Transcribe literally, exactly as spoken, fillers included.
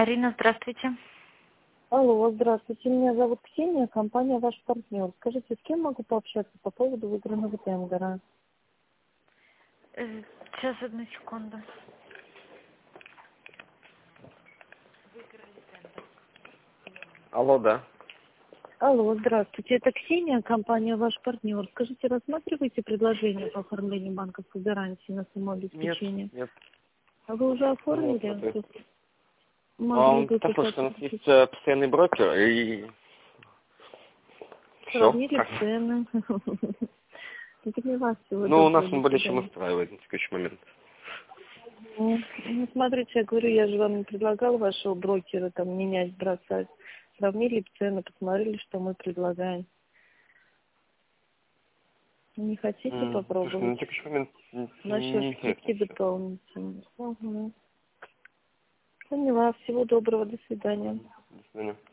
Марина, здравствуйте. Алло, здравствуйте. Меня зовут Ксения, компания «Ваш партнер». Скажите, с кем могу пообщаться по поводу выигранного тендера? Э, Сейчас, одну секунду. Алло, да. Алло, здравствуйте. Это Ксения, компания «Ваш партнер». Скажите, рассматриваете предложение по оформлению банковской гарантии на Нет, самообеспечение? нет. А вы уже Ну, оформили? смотри. То есть А, Могли он, бы да, слушайте, у нас посмотреть. есть э, постоянный брокер, и все. Сравнили цены. Это не вас всего Ну, доброго. нас он До более чем свидания. устраивает на текущий момент. Ну, ну, смотрите, я говорю, я же вам не предлагала вашего брокера там менять, бросать. Сравнили цены, посмотрели, что мы предлагаем. Не хотите М, Слушай, попробовать? на текущий момент н- Насчет не скидки интересно все. дополнительной. Угу. Поняла. Всего доброго. До свидания. До свидания.